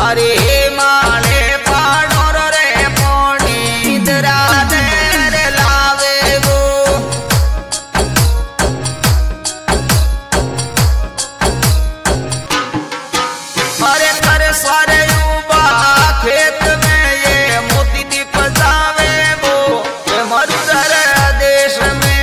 अरे माले पाड़ो रे पोनी इंदिरा देर लावे वो अरे कर सारे युवा खेत में ये मोती दीप जावे वो मरुधर देश में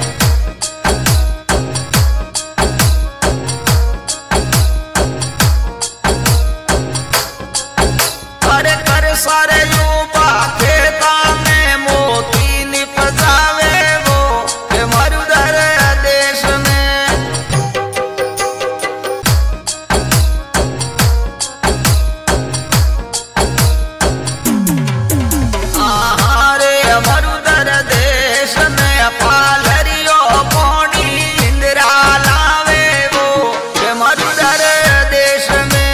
अरे कर सारे युवा खेता में मोती निपजावे वो मरुधर देश में आहारे मरुधर देश में पालरियो पोनी इंदिरा लावे वो मरुधर देश में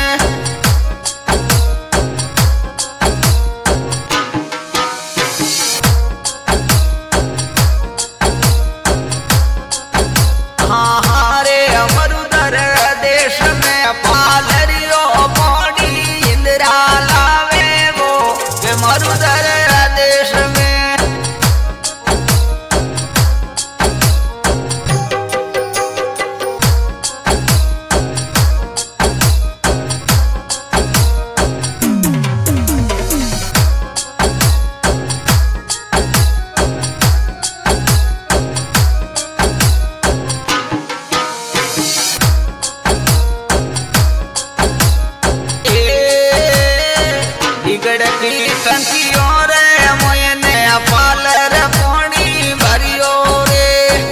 हारे मरुधर देश में पालरियो पोनी इंदिरा लावे वो मरुधर देश में बिगड़ती टंकियों रे मोयने पालर पोनी भरियो रे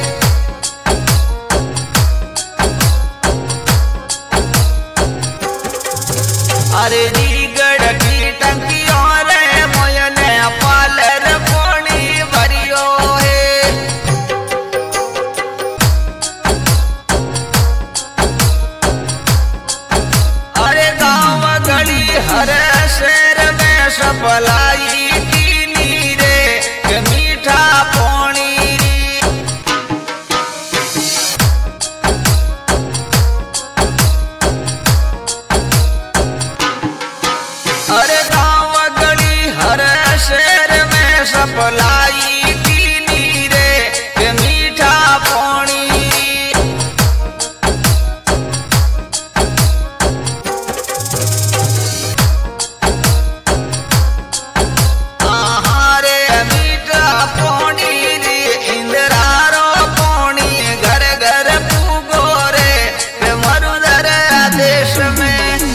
अरे बिगड़ती टंकियों रे मोयने पालर पोनी भरियो है अरे गाँव गली हर शहर में सपलाई पीनी रे के मीठा पानी अरे गाँव गली हर शहर में सपलाई पीनी रे के मीठा पानी आहारे मीठा पानी रे इंदिरा रो पानी घर घर पूगो रे मरुधर देश में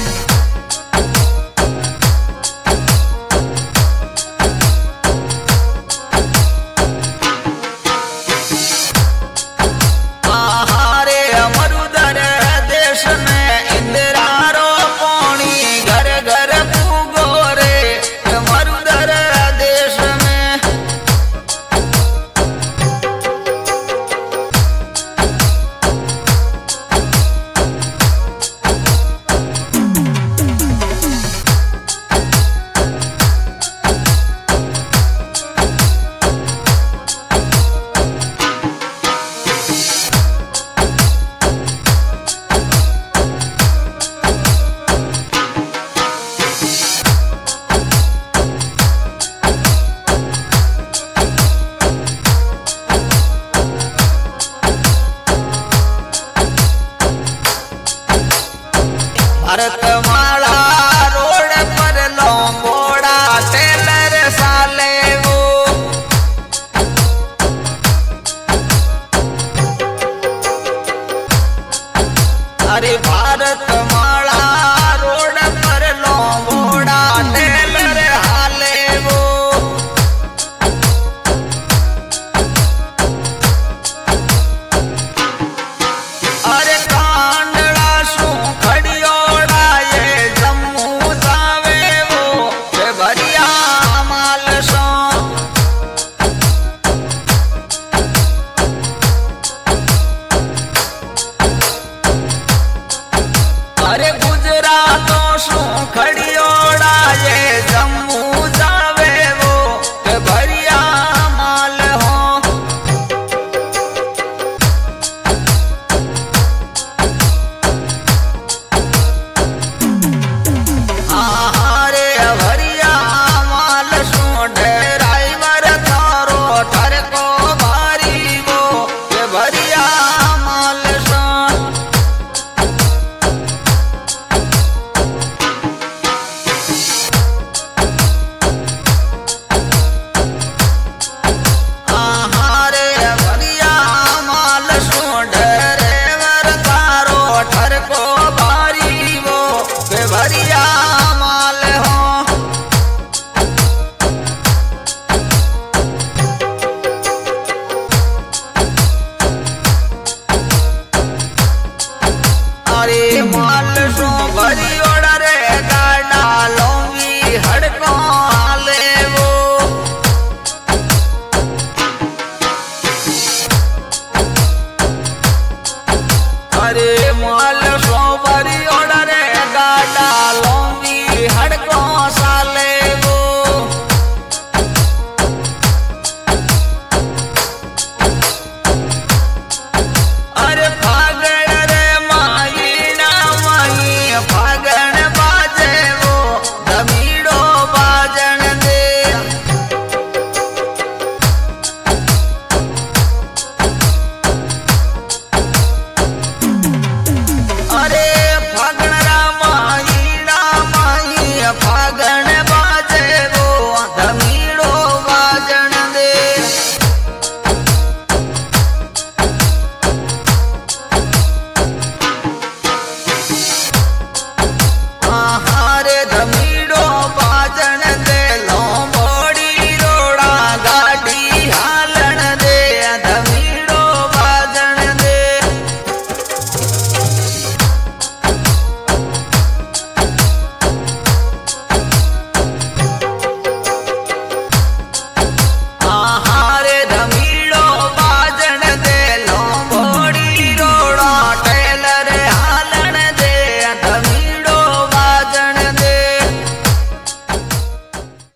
आहारे मरुधर देश में इंदिरा रो पानी घर घर पूगो रे मरुधर देश में भारतमाला रोड पर लोंगोड़ा टेलर साले वो अरे भारतमाला रोड पर लोंगोड़ा टेलर हाले वो अरे कांडला सू खड़ियोड़ा ये जम्मू जावे वो भरिया माल सो अरे गुजरातों सू खड़ियोड़ा ये जम्मू जावे वो भरिया माल हो हाँ मार